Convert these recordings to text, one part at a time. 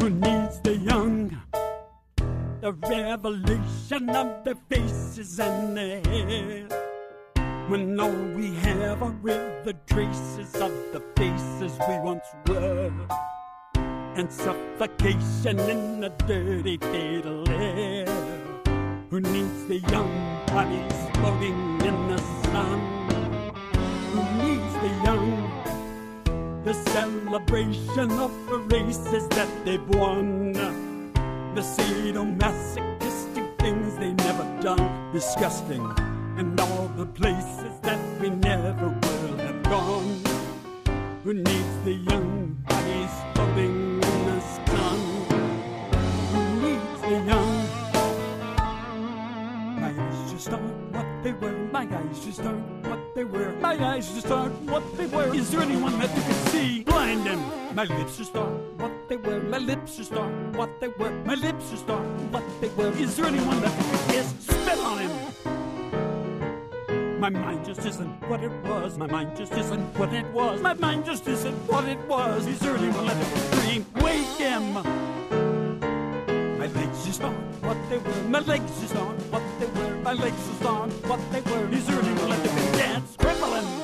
Who needs the young? The revelation of their faces and their hair. When all we have are the traces of the faces we once were, and suffocation in the dirty fatal air. Who needs the young bodies floating in the sun? Who needs the young? The celebration of the races that they've won. The sadomasochistic things they never done. Disgusting. And all the places that we never will have gone. Who needs the young bodies floating in the sun? Who needs the young? My eyes just aren't what they were. My eyes just aren't what they were. My eyes just aren't what they were. Is there anyone that you can see? Blind them. My lips just aren't what they were. My lips just aren't what they were. My lips just aren't what they were. Is there anyone that you can kiss? Spit on him. My mind just isn't what it was. My mind just isn't what it was. My mind just isn't what it was. He's early one let him scream. Wake him. My legs just aren't what they were. My legs just aren't what they were. My legs just aren't what they were. He's early one let him dance. Cripple him.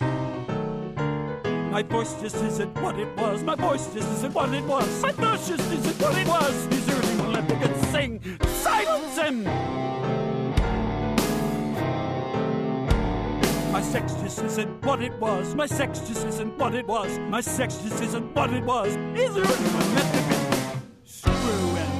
My voice just isn't what it was. My voice just isn't what it was. My voice just isn't what it was. He's early one let him sing. Silence him. My sex just isn't what it was. My sex just isn't what it was. My sex just isn't what it was. Is there anyone meant to be? Screw him.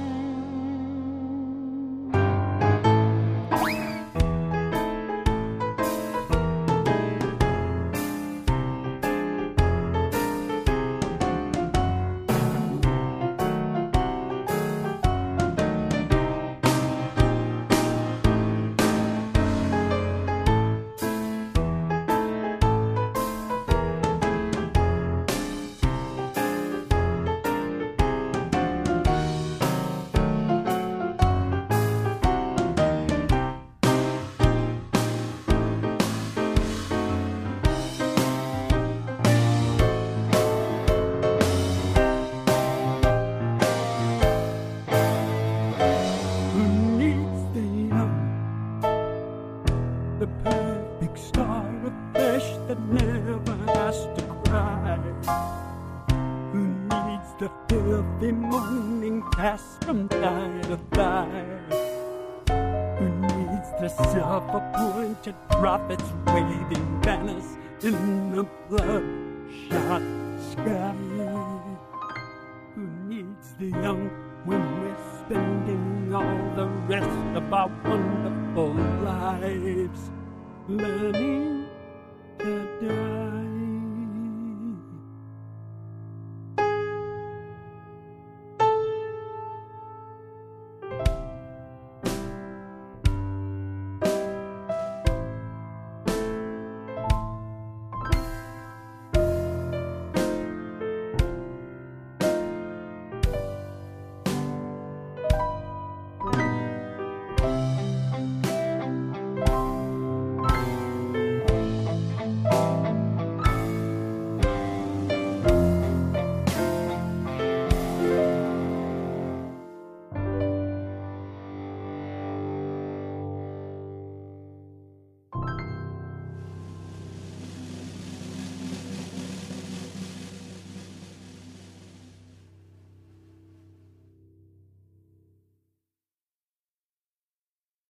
The perfect star of flesh that never has to cry. Who needs the filthy morning pass from thigh to thigh? Who needs the self-appointed prophets waving banners in the bloodshot sky? Who needs the young when we're spending all the rest of our wonderful lives learning to die?